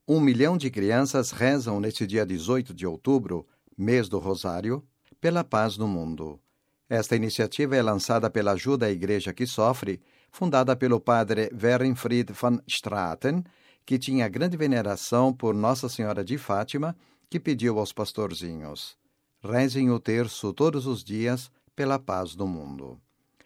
1 milhão de crianças rezam neste dia 18 de outubro, mês do Rosário, pela paz no mundo. Esta iniciativa é lançada pela Ajuda à Igreja que Sofre, fundada pelo padre Werenfried van Straten, que tinha grande veneração por Nossa Senhora de Fátima, que pediu aos pastorzinhos: rezem o terço todos os dias pela paz no mundo.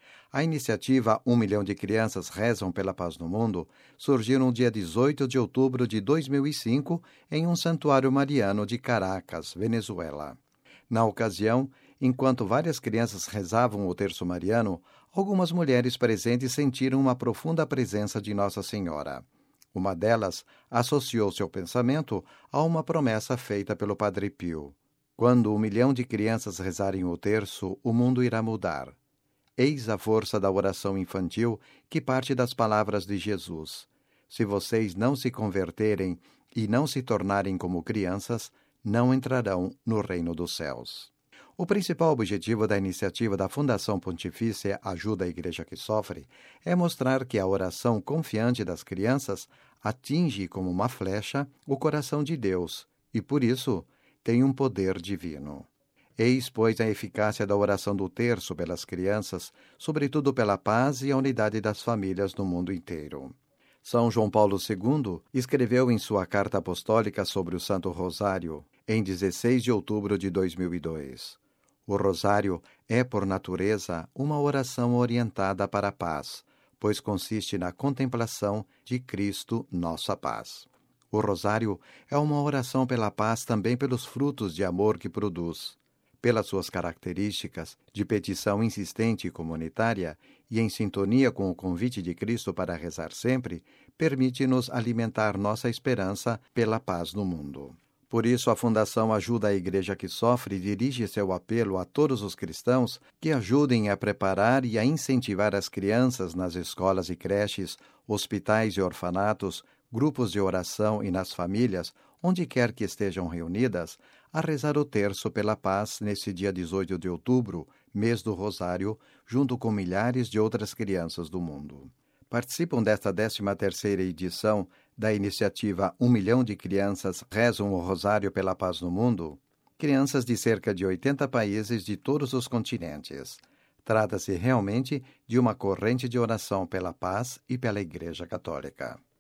A iniciativa 1 milhão de crianças rezam pela paz no mundo surgiu no dia 18 de outubro de 2005 em um santuário mariano de Caracas, Venezuela. Na ocasião, enquanto várias crianças rezavam o terço mariano, algumas mulheres presentes sentiram uma profunda presença de Nossa Senhora. Uma delas associou seu pensamento a uma promessa feita pelo Padre Pio: quando 1 milhão de crianças rezarem o terço, o mundo irá mudar. Eis a força da oração infantil que parte das palavras de Jesus: se vocês não se converterem e não se tornarem como crianças, não entrarão no reino dos céus. O principal objetivo da iniciativa da Fundação Pontifícia Ajuda à Igreja que Sofre é mostrar que a oração confiante das crianças atinge como uma flecha o coração de Deus e, por isso, tem um poder divino. Eis, pois, a eficácia da oração do terço pelas crianças, sobretudo pela paz e a unidade das famílias no mundo inteiro. São João Paulo II escreveu em sua carta apostólica sobre o Santo Rosário, em 16 de outubro de 2002. O Rosário é, por natureza, uma oração orientada para a paz, pois consiste na contemplação de Cristo, nossa paz. O Rosário é uma oração pela paz também pelos frutos de amor que produz. Pelas suas características de petição insistente e comunitária, e em sintonia com o convite de Cristo para rezar sempre, permite-nos alimentar nossa esperança pela paz no mundo. Por isso, a Fundação Ajuda à Igreja que Sofre dirige seu apelo a todos os cristãos que ajudem a preparar e a incentivar as crianças nas escolas e creches, hospitais e orfanatos, grupos de oração e nas famílias, onde quer que estejam reunidas, a rezar o terço pela paz nesse dia 18 de outubro, mês do Rosário, junto com milhares de outras crianças do mundo. Participam desta 13ª edição da iniciativa 1 milhão de crianças rezam o Rosário pela paz no mundo, crianças de cerca de 80 países de todos os continentes. Trata-se realmente de uma corrente de oração pela paz e pela Igreja Católica.